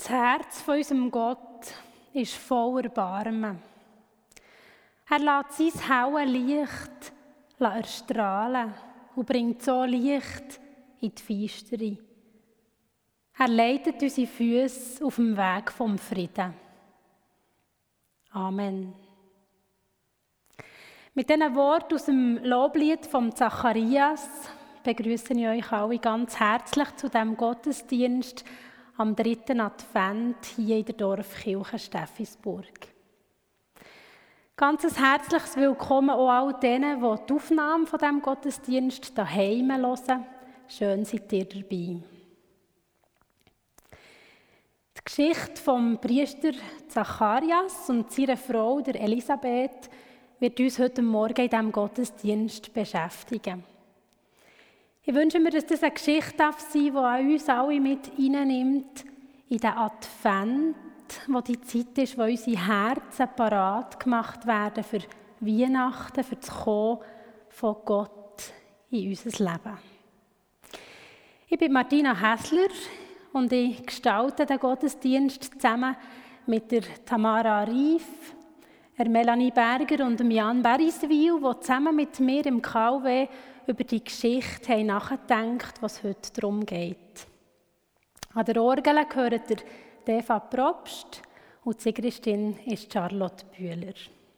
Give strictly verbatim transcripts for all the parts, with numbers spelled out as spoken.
Das Herz von unserem Gott ist voll Erbarmen. Er lässt sein helles Licht erstrahlen und bringt so Licht in die Finsternis. Er leitet unsere Füße auf dem Weg vom Frieden. Amen. Mit diesen Worten aus dem Loblied von Zacharias begrüße ich euch alle ganz herzlich zu diesem Gottesdienst am dritten Advent hier in der Dorfkirche Steffisburg. Ganz ein herzliches Willkommen auch all denen, die die Aufnahme von diesem Gottesdienst daheim hören. Schön seid ihr dabei. Die Geschichte vom Priester Zacharias und seiner Frau, der Elisabeth, wird uns heute Morgen in diesem Gottesdienst beschäftigen. Ich wünsche mir, dass das eine Geschichte sein darf, die uns alle mit hineinnimmt in den Advent, wo die Zeit ist, wo unsere Herzen parat gemacht werden für Weihnachten, für das Kommen von Gott in unser Leben. Ich bin Martina Hässler und ich gestalte den Gottesdienst zusammen mit der Tamara Rief, der Melanie Berger und dem Jan Beriswil, die zusammen mit mir im K W über die Geschichte haben nachgedacht, was heute darum geht. An der Orgel gehört der Eva Probst und die Sigristin ist Charlotte Bühler.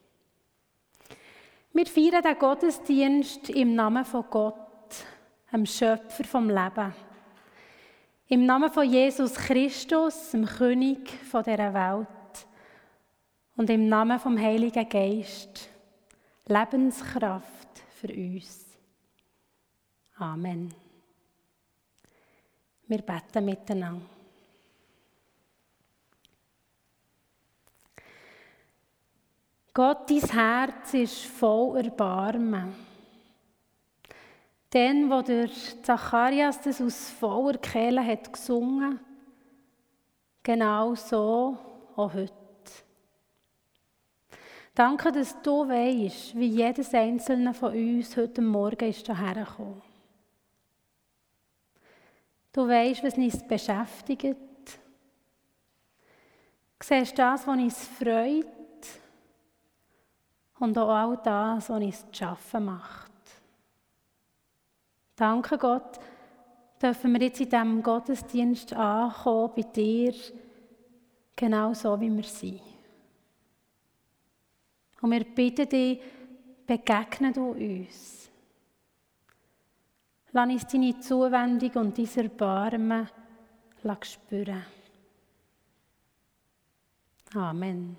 Wir feiern den Gottesdienst im Namen von Gott, dem Schöpfer vom Leben. Im Namen von Jesus Christus, dem König dieser Welt. Und im Namen vom Heiligen Geist, Lebenskraft für uns. Amen. Wir beten miteinander. Gott, dein Herz ist voll Erbarmen. Dann, wo der Zacharias das aus voller Kehle hat gesungen, genau so auch heute. Danke, dass du weisst, wie jedes einzelne von uns heute Morgen ist hierher gekommen. Du weisst, was uns beschäftigt. Du siehst das, was uns freut und auch all das, was uns zu schaffen macht. Danke Gott, dürfen wir jetzt in diesem Gottesdienst ankommen bei dir, genau so wie wir sind. Und wir bitten dich, begegne du uns. Lass uns deine Zuwendung und dein Erbarmen spüren. Amen.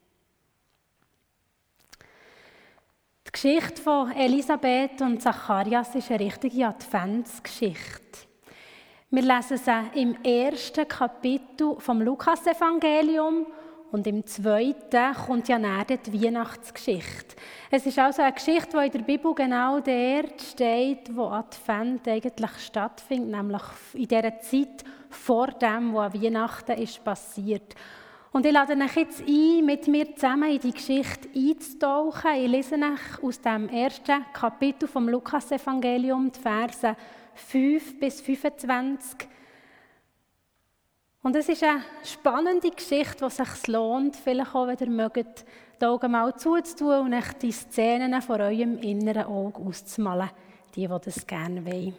Die Geschichte von Elisabeth und Zacharias ist eine richtige Adventsgeschichte. Wir lesen sie im ersten Kapitel vom Lukas-Evangelium und im zweiten kommt ja näher die Weihnachtsgeschichte. Es ist also eine Geschichte, die in der Bibel genau dort steht, wo Advent eigentlich stattfindet, nämlich in dieser Zeit vor dem, was an Weihnachten ist passiert. Und ich lade euch jetzt ein, mit mir zusammen in die Geschichte einzutauchen. Ich lese euch aus dem ersten Kapitel vom Lukas-Evangelium die Verse fünf bis fünfundzwanzig. Und es ist eine spannende Geschichte, die es sich lohnt, vielleicht auch, wenn ihr mögt, die Augen mal zuzutun und euch die Szenen vor eurem inneren Auge auszumalen, die, die das gerne wollen.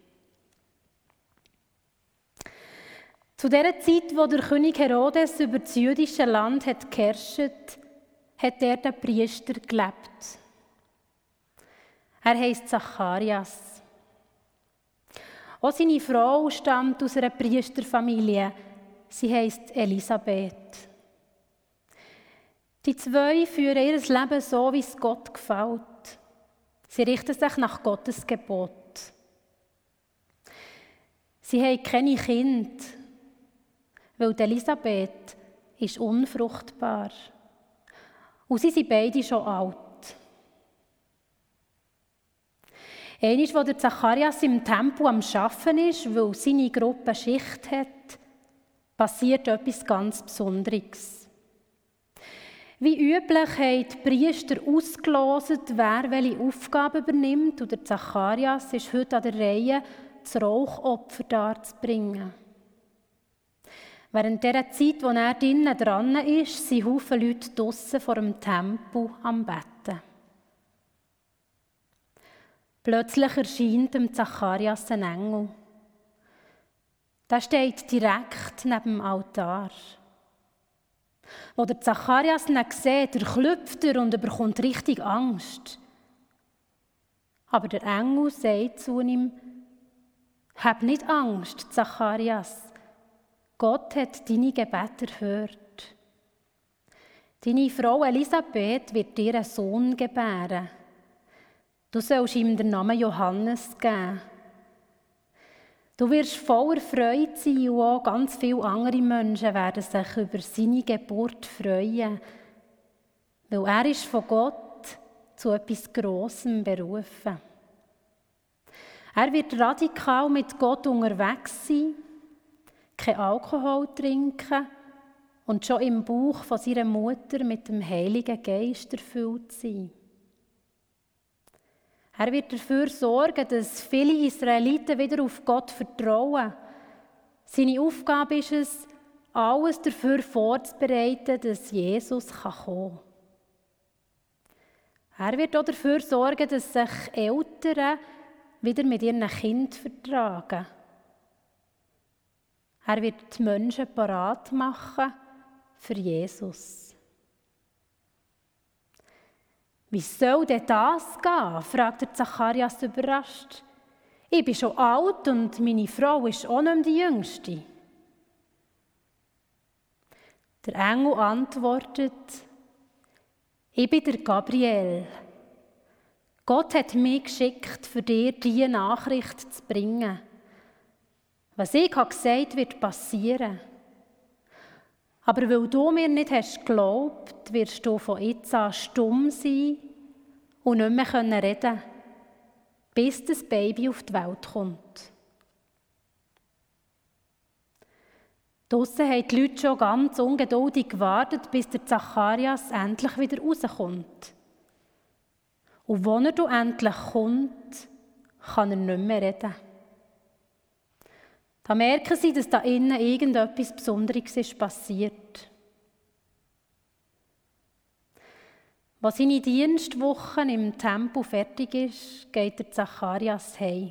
Zu der Zeit, wo der König Herodes über das jüdische Land hat geherrscht, hat er der Priester gelebt. Er heisst Zacharias. Auch seine Frau stammt aus einer Priesterfamilie. Sie heisst Elisabeth. Die zwei führen ihr Leben so, wie es Gott gefällt. Sie richten sich nach Gottes Gebot. Sie haben keine Kinder, weil Elisabeth ist unfruchtbar. Und sie sind beide schon alt. Einmal, wo der Zacharias im Tempel am Arbeiten ist, weil seine Gruppe Schicht hat, passiert etwas ganz Besonderes. Wie üblich haben die Priester ausgelost, wer welche Aufgabe übernimmt, und der Zacharias ist heute an der Reihe, das Rauchopfer darzubringen. Während dieser Zeit, wo er drinnen dran ist, sind Haufen Leute draussen vor dem Tempel am Betten. Plötzlich erscheint dem Zacharias ein Engel. Der steht direkt neben dem Altar. Als der Zacharias ihn sieht, erklüpft er und bekommt richtig Angst. Aber der Engel sagt zu ihm: Hab nicht Angst, Zacharias. Gott hat deine Gebete erhört. Deine Frau Elisabeth wird dir einen Sohn gebären. Du sollst ihm den Namen Johannes geben. Du wirst voller Freude sein und auch ganz viele andere Menschen werden sich über seine Geburt freuen, weil er ist von Gott zu etwas Grossem berufen. Er wird radikal mit Gott unterwegs sein, kein Alkohol trinken und schon im Bauch von seiner Mutter mit dem Heiligen Geist erfüllt sein. Er wird dafür sorgen, dass viele Israeliten wieder auf Gott vertrauen. Seine Aufgabe ist es, alles dafür vorzubereiten, dass Jesus kommen kann. Er wird auch dafür sorgen, dass sich Eltern wieder mit ihren Kindern vertragen. Er wird die Menschen parat machen für Jesus. «Wie soll denn das gehen?» fragt der Zacharias überrascht. «Ich bin schon alt und meine Frau ist auch nicht mehr die Jüngste.» Der Engel antwortet: «Ich bin der Gabriel. Gott hat mich geschickt, für dir diese Nachricht zu bringen. Was ich gesagt habe, wird passieren. Aber weil du mir nicht hast geglaubt, wirst du von jetzt an stumm sein und nicht mehr reden können, bis das Baby auf die Welt kommt.» Draussen haben die Leute schon ganz ungeduldig gewartet, bis der Zacharias endlich wieder rauskommt. Und wenn er endlich kommt, kann er nicht mehr reden. Da merken sie, dass da innen irgendetwas Besonderes ist passiert. Als seine Dienstwoche im Tempel fertig ist, geht der Zacharias heim.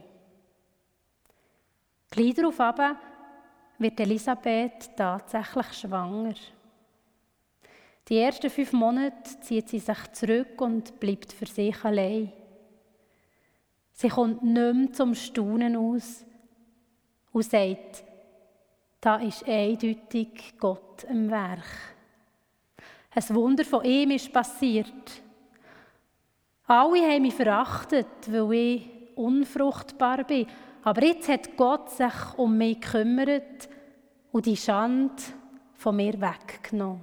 Gleich darauf wird Elisabeth tatsächlich schwanger. Die ersten fünf Monate zieht sie sich zurück und bleibt für sich allein. Sie kommt nicht mehr zum Staunen aus und sagt: «Da ist eindeutig Gott am Werk. Ein Wunder von ihm ist passiert. Alle haben mich verachtet, weil ich unfruchtbar bin. Aber jetzt hat Gott sich um mich gekümmert und die Schande von mir weggenommen.»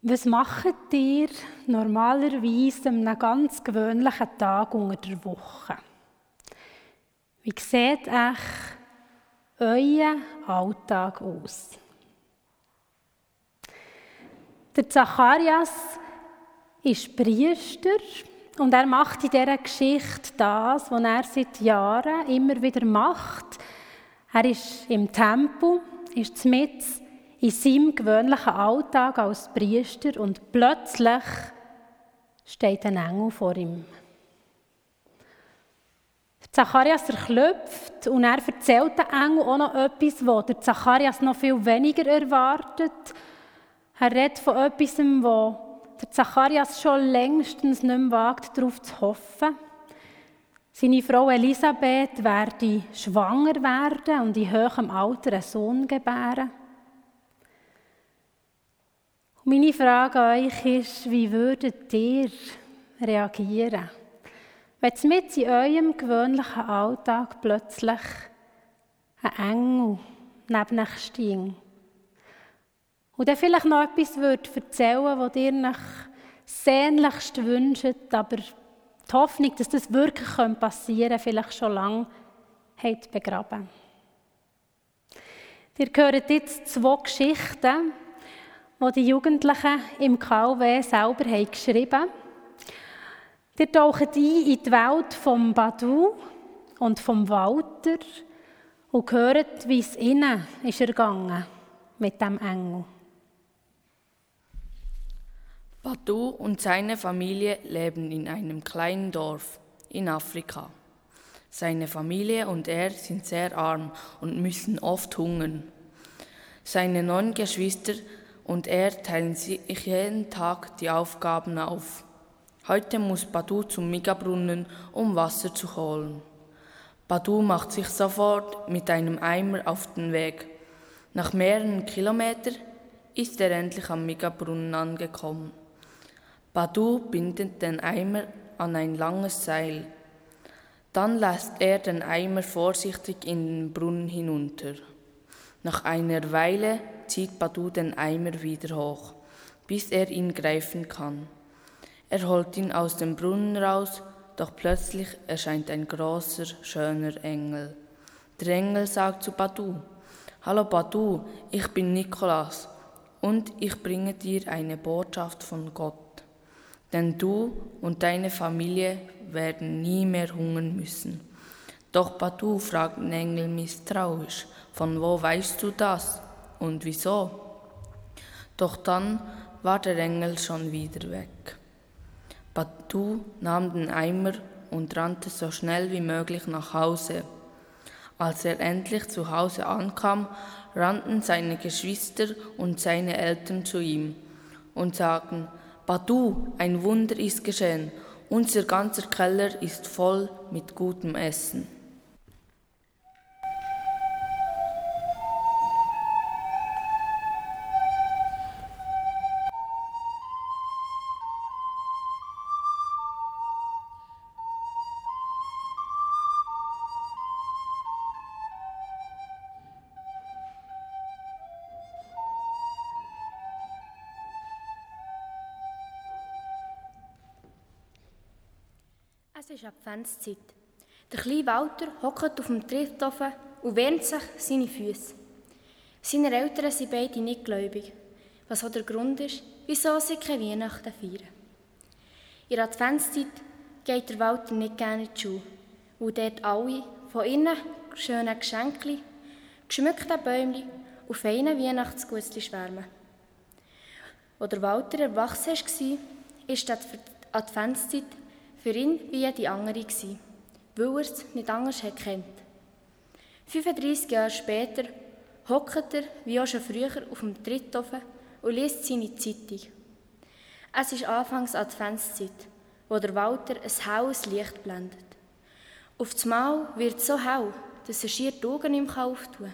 Was macht ihr normalerweise an einem ganz gewöhnlichen Tag unter der Woche? Wie sieht euch euer Alltag aus? Der Zacharias ist Priester und er macht in dieser Geschichte das, was er seit Jahren immer wieder macht. Er ist im Tempel, ist mitten in seinem gewöhnlichen Alltag als Priester und plötzlich steht ein Engel vor ihm. Zacharias erklopft und er erzählt dem Engel auch noch etwas, was der Zacharias noch viel weniger erwartet. Er redet von etwas, wo der Zacharias schon längstens nicht mehr wagt, darauf zu hoffen. Seine Frau Elisabeth werde schwanger werden und in hohem Alter einen Sohn gebären. Und meine Frage an euch ist, wie würdet ihr reagieren, wenn es mit in eurem gewöhnlichen Alltag plötzlich ein Engel neben euch steht und dann vielleicht noch etwas würde erzählen, was ihr euch sehnlichst wünscht, aber die Hoffnung, dass das wirklich passieren könnte, vielleicht schon lange habt begraben. Ihr hört jetzt zwei Geschichten, die die Jugendlichen im K W selber haben geschrieben haben. Ihr taucht ein in die Welt von Badu und von Walter und hört, wie es ihnen ist ergangen mit dem Engel. Badu und seine Familie leben in einem kleinen Dorf in Afrika. Seine Familie und er sind sehr arm und müssen oft hungern. Seine neun Geschwister und er teilen sich jeden Tag die Aufgaben auf. Heute muss Badu zum Migabrunnen, um Wasser zu holen. Badu macht sich sofort mit einem Eimer auf den Weg. Nach mehreren Kilometern ist er endlich am Migabrunnen angekommen. Badu bindet den Eimer an ein langes Seil. Dann lässt er den Eimer vorsichtig in den Brunnen hinunter. Nach einer Weile zieht Badu den Eimer wieder hoch, bis er ihn greifen kann. Er holt ihn aus dem Brunnen raus, doch plötzlich erscheint ein großer, schöner Engel. Der Engel sagt zu Badu: »Hallo Badu, ich bin Nikolaus und ich bringe dir eine Botschaft von Gott. Denn du und deine Familie werden nie mehr hungern müssen.« Doch Badu fragt den Engel misstrauisch: »Von wo weißt du das und wieso?« Doch dann war der Engel schon wieder weg. Badu nahm den Eimer und rannte so schnell wie möglich nach Hause. Als er endlich zu Hause ankam, rannten seine Geschwister und seine Eltern zu ihm und sagten: »Badu, ein Wunder ist geschehen. Unser ganzer Keller ist voll mit gutem Essen.« Es ist Adventszeit. Der kleine Walter hockt auf dem Trittofen und wärmt sich seine Füße. Seine Eltern sind beide nicht gläubig, was auch der Grund ist, wieso sie keine Weihnachten feiern. In der Adventszeit geht der Walter nicht gerne in die Schule, weil dort alle von innen schönen Geschenken, geschmückten Bäumchen und feinen Weihnachtsgutzli schwärmen. Als der Walter erwachsen war, ist die Adventszeit für ihn wie jede andere gewesen, weil er es nicht anders kennt. fünfunddreissig Jahre später hockt er, wie auch schon früher, auf dem Trittofen und liest seine Zeitung. Es ist Anfangs Adventszeit, wo der Walter ein helles Licht blendet. Auf das Mal wird es so hell, dass er schier die Augen nicht mehr auftun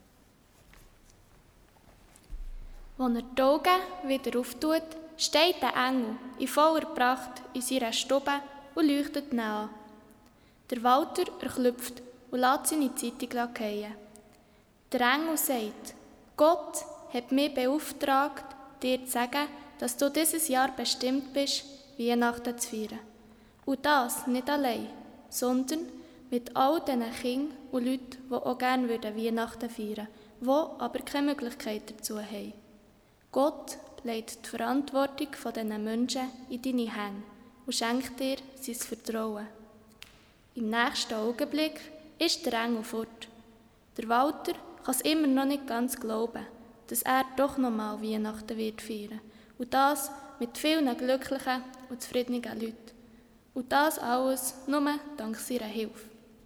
kann. Als er die Augen wieder auftut, steht der Engel in voller Pracht in seiner Stube und leuchtet ihn an. Der Walter erklüpft und lässt seine Zeitung fallen. Der Engel sagt: »Gott hat mich beauftragt, dir zu sagen, dass du dieses Jahr bestimmt bist, Weihnachten zu feiern. Und das nicht allein, sondern mit all diesen Kindern und Leuten, die auch gerne Weihnachten feiern würden, die aber keine Möglichkeit dazu haben. Gott legt die Verantwortung dieser Menschen in deine Hände und schenkt dir sein Vertrauen. Im nächsten Augenblick ist der Engel fort. Der Walter kann es immer noch nicht ganz glauben, dass er doch noch mal Weihnachten wird feiern. Und das mit vielen glücklichen und zufriedenen Leuten. Und das alles nur dank seiner Hilfe.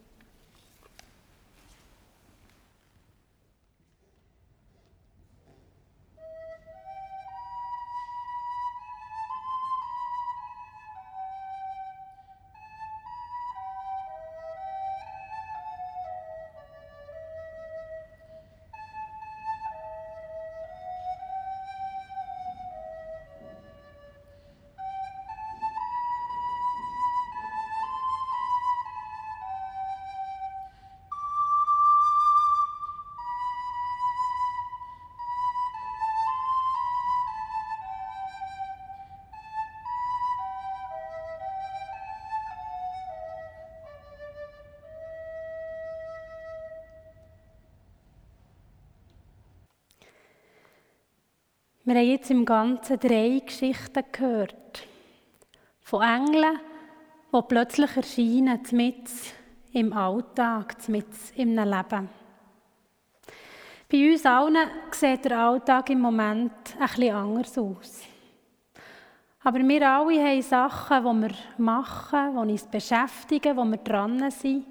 Wir haben jetzt im Ganzen drei Geschichten gehört. Von Engeln, die plötzlich erscheinen, mitten im Alltag, mitten im Leben. Bei uns allen sieht der Alltag im Moment ein bisschen anders aus. Aber wir alle haben Sachen, die wir machen, die uns beschäftigen, wo wir dran sind.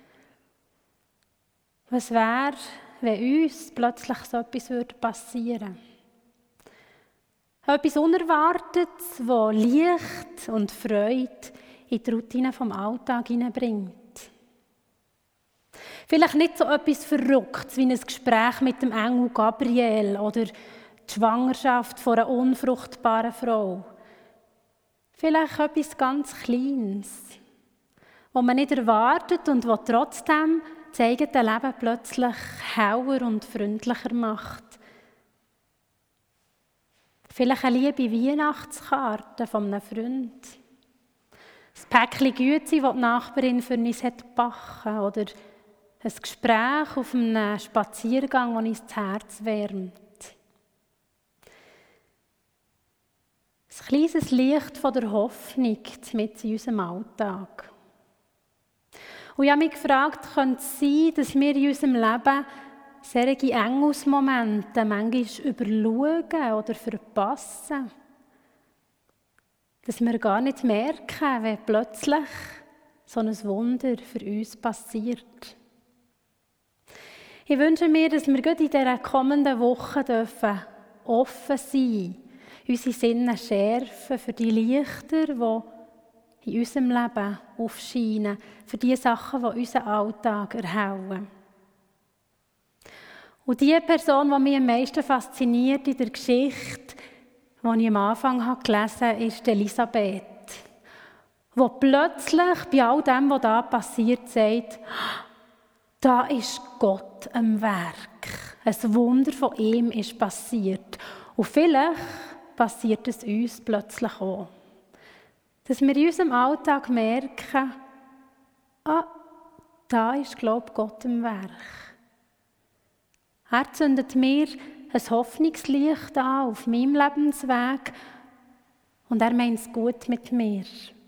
Was wäre, wenn uns plötzlich so etwas passieren würde? Etwas Unerwartetes, das Licht und Freude in die Routine des Alltags hineinbringt. Vielleicht nicht so etwas Verrücktes wie ein Gespräch mit dem Engel Gabriel oder die Schwangerschaft von einer unfruchtbaren Frau. Vielleicht etwas ganz Kleines, das man nicht erwartet und das trotzdem das eigene Leben plötzlich heller und freundlicher macht. Vielleicht eine liebe Weihnachtskarte von einem Freund. Ein Päckchen Güte, das die Nachbarin für uns gebacken hat. Oder ein Gespräch auf einem Spaziergang, das uns das Herz wärmt. Ein kleines Licht von der Hoffnung mit in unserem Alltag. Und ich habe mich gefragt, könnte es sein, dass wir in unserem Leben solche Engelsmomente manchmal überschauen oder verpassen. Dass wir gar nicht merken, wenn plötzlich so ein Wunder für uns passiert. Ich wünsche mir, dass wir gerade in dieser kommenden Woche dürfen offen sein, unsere Sinne schärfen für die Lichter, die in unserem Leben aufscheinen, für die Sachen, die unseren Alltag erhellen. Und die Person, die mich am meisten fasziniert in der Geschichte, die ich am Anfang gelesen habe, ist Elisabeth. Die plötzlich bei all dem, was da passiert, sagt, da ist Gott am Werk. Ein Wunder von ihm ist passiert. Und vielleicht passiert es uns plötzlich auch. Dass wir in unserem Alltag merken, ah, da ist, glaube ich, Gott am Werk. Er zündet mir ein Hoffnungslicht an auf meinem Lebensweg und er meint es gut mit mir.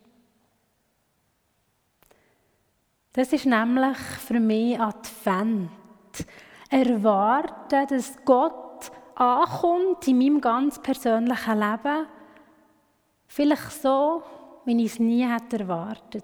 Das ist nämlich für mich Advent. Erwarten, dass Gott ankommt in meinem ganz persönlichen Leben, vielleicht so, wie ich es nie hätte erwartet.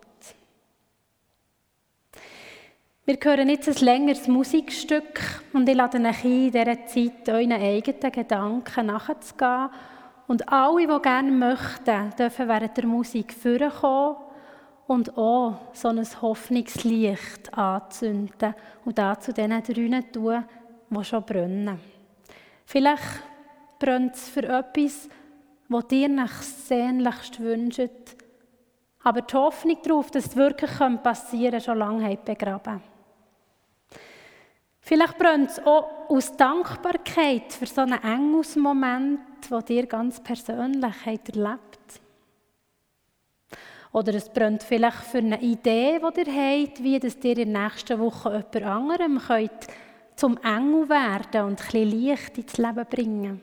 Wir hören jetzt ein längeres Musikstück und ich lade euch ein, in dieser Zeit euren eigenen Gedanken nachzugehen. Und alle, die gerne möchten, dürfen während der Musik vorkommen und auch so ein Hoffnungslicht anzünden und da zu diesen drinnen tun, die schon brennen. Vielleicht brennt es für etwas, das ihr nach sehnlichst wünscht, aber die Hoffnung darauf, dass es wirklich passieren kann, schon lange habt begraben. Vielleicht brennt es auch aus Dankbarkeit für so einen Engelsmoment, die ihr ganz persönlich habt erlebt. Oder es brennt vielleicht für eine Idee, die ihr habt, wie dass ihr in der nächsten Woche jemand anderem könnt zum Engel werden und ein bisschen Licht ins Leben bringen.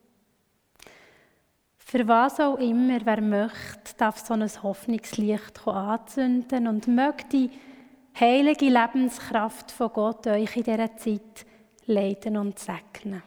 Für was auch immer, wer möchte, darf so ein Hoffnungslicht anzünden und möge die heilige Lebenskraft von Gott euch in dieser Zeit leiten und segnen.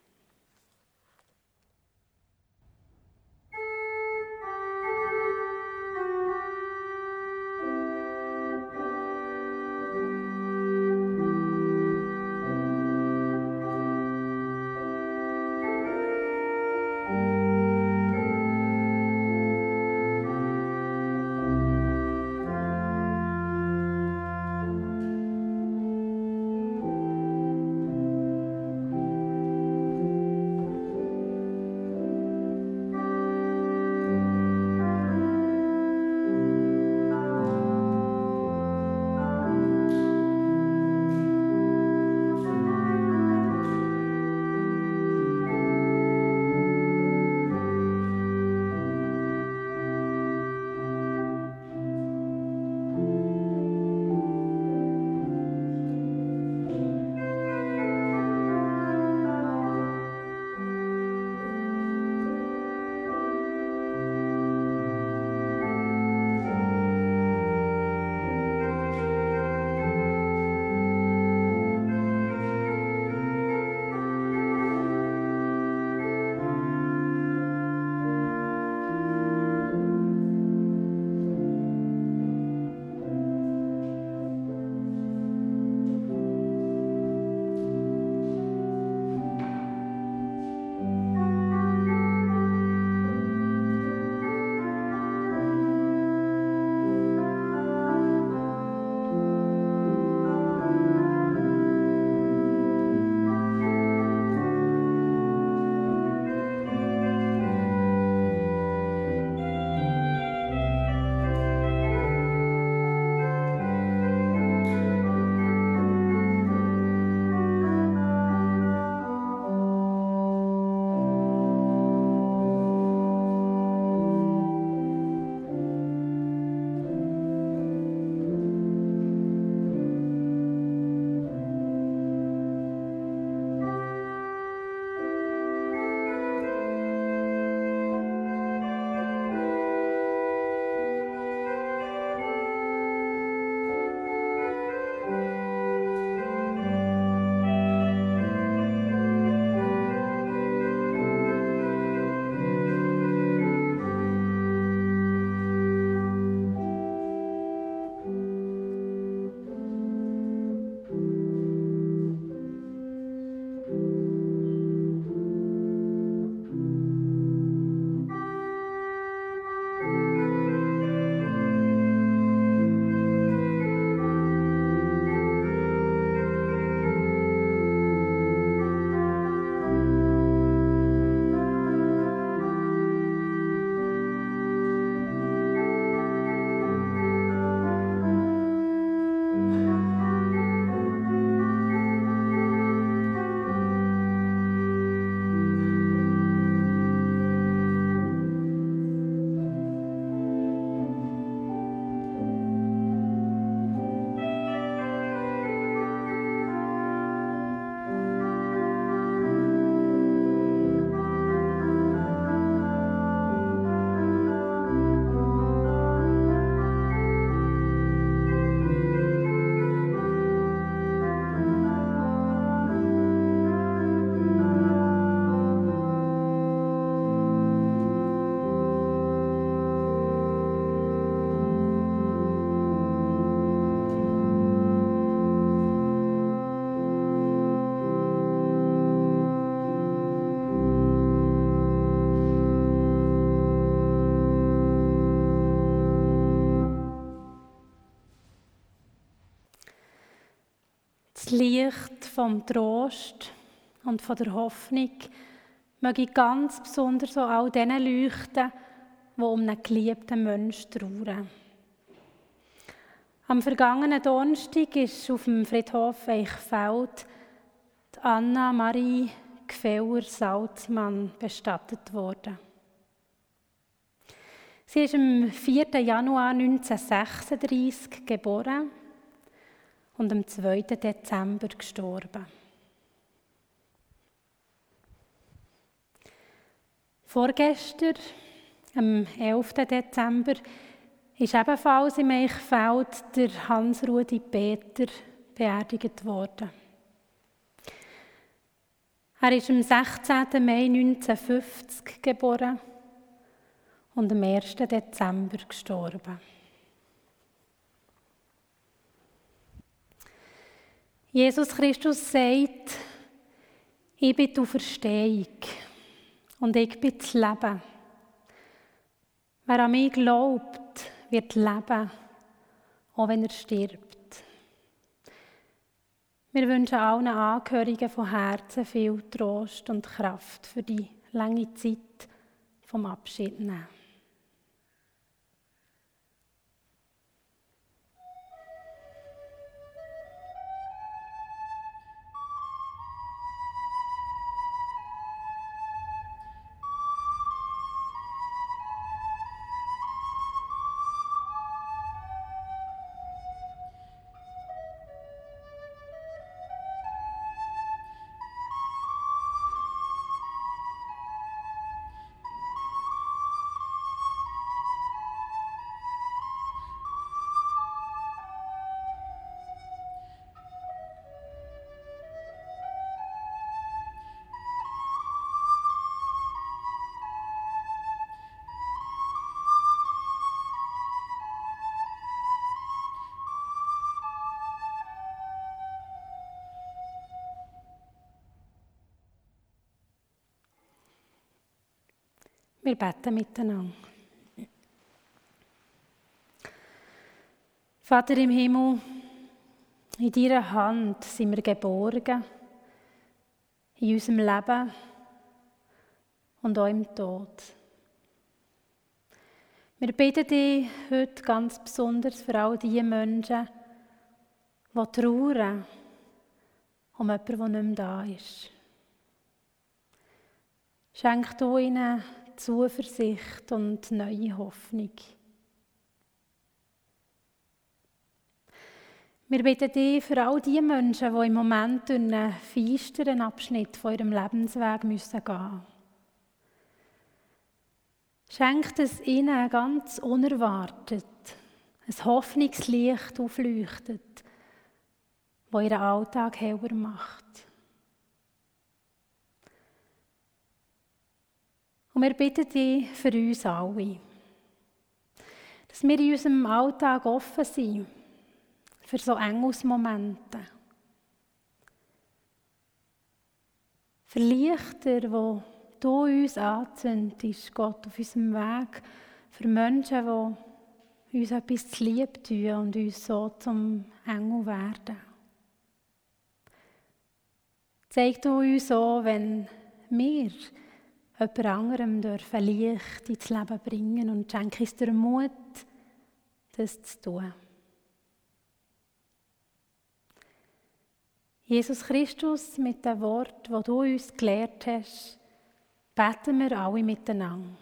Das Licht vom Trost und von der Hoffnung möge ganz besonders so all denen leuchten, die um einen geliebten Menschen trauern. Am vergangenen Donnerstag ist auf dem Friedhof Eichfeld Anna Marie Gfeller Salzmann bestattet worden. Sie ist am vierten Januar neunzehnhundertsechsunddreissig geboren und am zweiten Dezember gestorben. Vorgestern, am elften Dezember, ist ebenfalls im Eichfeld der Hans-Rudi Peter beerdigt worden. Er ist am sechzehnten Mai neunzehnhundertfünfzig geboren und am ersten Dezember gestorben. Jesus Christus sagt, ich bin die Auferstehung und ich bin das Leben. Wer an mich glaubt, wird leben, auch wenn er stirbt. Wir wünschen allen Angehörigen von Herzen viel Trost und Kraft für die lange Zeit vom Abschied nehmen. Wir beten miteinander. Vater im Himmel, in deiner Hand sind wir geborgen, in unserem Leben und auch im Tod. Wir bitten dich heute ganz besonders für all die Menschen, die trauern um jemanden, der nicht mehr da ist. Schenk du ihnen Zuversicht und neue Hoffnung. Wir bitten dich für all die Menschen, die im Moment durch einen feisteren Abschnitt von ihrem Lebensweg müssen gehen. Schenkt es ihnen ganz unerwartet ein Hoffnungslicht aufleuchtet, das ihren Alltag heller macht. Und wir bitten dich für uns alle, dass wir in unserem Alltag offen sind für so Engelsmomente. Für Lichter, die du uns anzündest, Gott, auf unserem Weg, für Menschen, die uns etwas zu lieb tun und uns so zum Engel werden. Zeig du uns auch, wenn wir jemand anderem dürfen Licht ins Leben bringen und schenke uns den Mut, das zu tun. Jesus Christus, mit dem Wort, das du uns gelehrt hast, beten wir alle miteinander.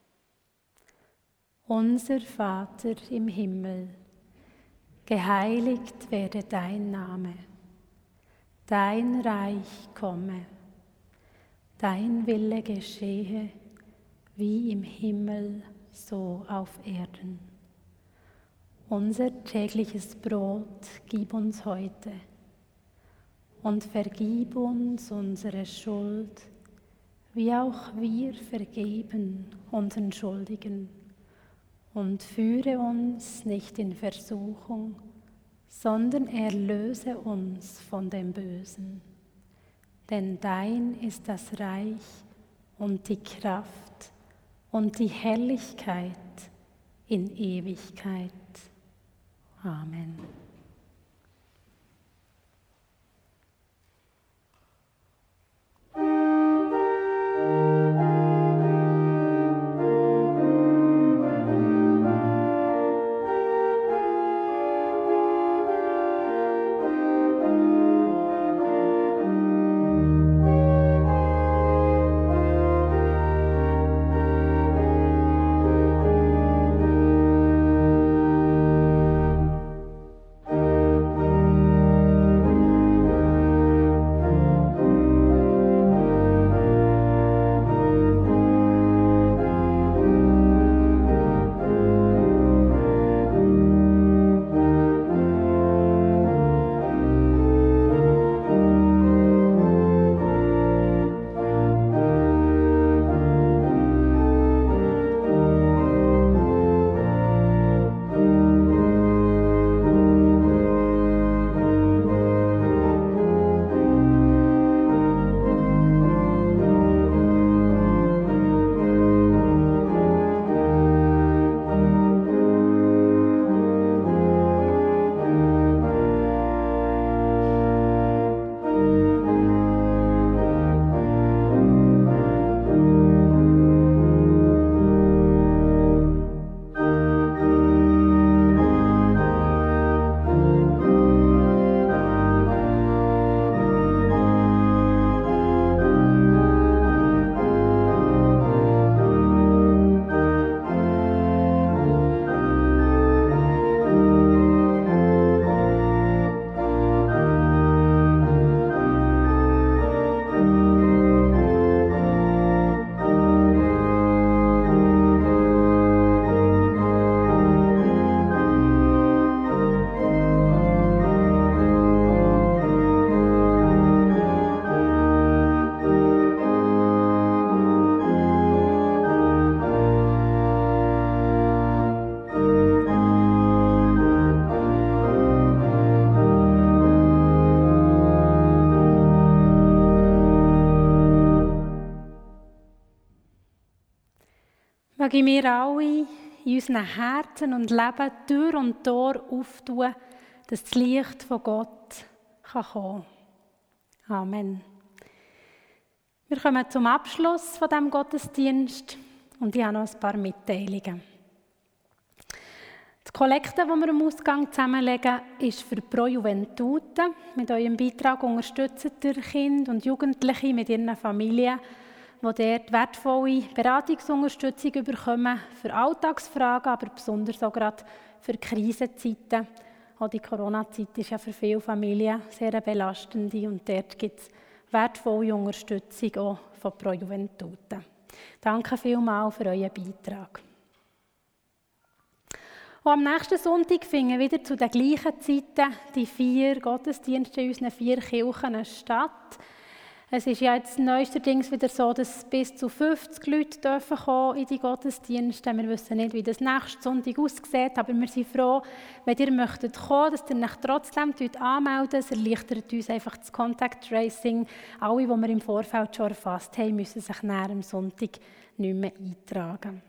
Unser Vater im Himmel, geheiligt werde dein Name, dein Reich komme. Dein Wille geschehe, wie im Himmel, so auf Erden. Unser tägliches Brot gib uns heute und vergib uns unsere Schuld, wie auch wir vergeben unseren Schuldigen. Und führe uns nicht in Versuchung, sondern erlöse uns von dem Bösen. Denn dein ist das Reich und die Kraft und die Herrlichkeit in Ewigkeit. Amen. mögen wir alle in unseren Herzen und Leben Tür und Tor auftun, dass das Licht von Gott kommen kann. Amen. Wir kommen zum Abschluss von diesem Gottesdienst und ich habe noch ein paar Mitteilungen. Die Kollekte, die wir am Ausgang zusammenlegen, ist für Pro Juventute. Mit eurem Beitrag unterstützt ihr Kinder und Jugendliche mit ihren Familien, die dort wertvolle Beratungsunterstützung bekommen für Alltagsfragen, aber besonders auch gerade für Krisenzeiten. Auch die Corona-Zeit ist ja für viele Familien sehr belastend und dort gibt es wertvolle Unterstützung auch von Pro Juventute. Danke vielmals für euren Beitrag. Und am nächsten Sonntag finden wieder zu den gleichen Zeiten die vier Gottesdienste in unseren vier Kirchen statt. Es ist ja jetzt neuestens wieder so, dass bis zu fünfzig Leute dürfen kommen in die Gottesdienste. Wir wissen nicht, wie das nächsten Sonntag aussieht, aber wir sind froh, wenn ihr möchtet kommen, dass ihr euch trotzdem anmeldet. Es erleichtert uns einfach das Contact Tracing. Alle, die wir im Vorfeld schon erfasst haben, müssen sich nach dem Sonntag nicht mehr eintragen.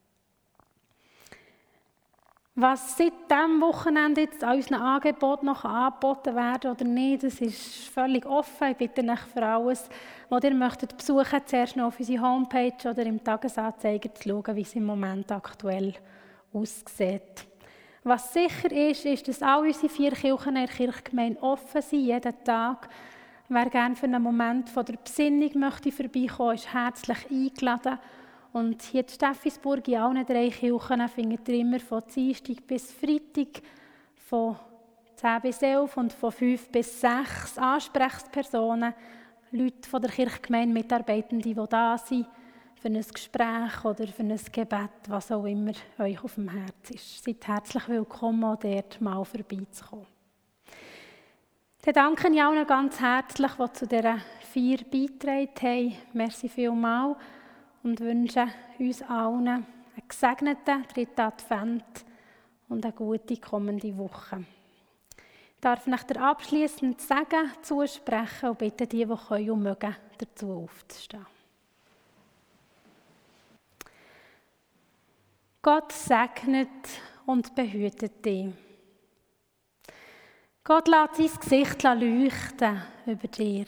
Was seit diesem Wochenende jetzt an unseren Angeboten noch angeboten werden oder nicht, das ist völlig offen. Ich bitte euch für alles, was ihr möchtet besuchen, zuerst noch auf unsere Homepage oder im Tagesanzeiger zu schauen, wie es im Moment aktuell aussieht. Was sicher ist, ist, dass all unsere vier Kirchen in der Kirchgemeinde offen sind, jeden Tag. Wer gerne für einen Moment von der Besinnung möchte vorbeikommen, ist herzlich eingeladen. Und hier in Steffisburg, in allen drei Kirchen, findet ihr immer von Dienstag bis Freitag von zehn bis elf und von fünf bis sechs Ansprechpersonen, Leute von der Kirchgemeinde, Mitarbeitende, die da sind, für ein Gespräch oder für ein Gebet, was auch immer euch auf dem Herzen ist. Seid herzlich willkommen, auch dort mal vorbeizukommen. Dann danke ich allen ganz herzlich, die zu dieser Feier beigetragen haben. Merci vielmals. Und wünsche uns allen einen gesegneten dritten Advent und eine gute kommende Woche. Ich darf nach der abschliessend Segen zusprechen und bitte die, die können und mögen, dazu aufzustehen. Gott segnet und behütet dich. Gott lässt sein Gesicht leuchten über dir.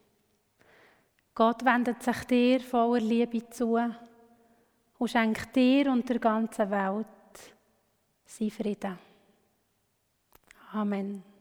Gott wendet sich dir voller Liebe zu und schenkt dir und der ganzen Welt seinen Frieden. Amen.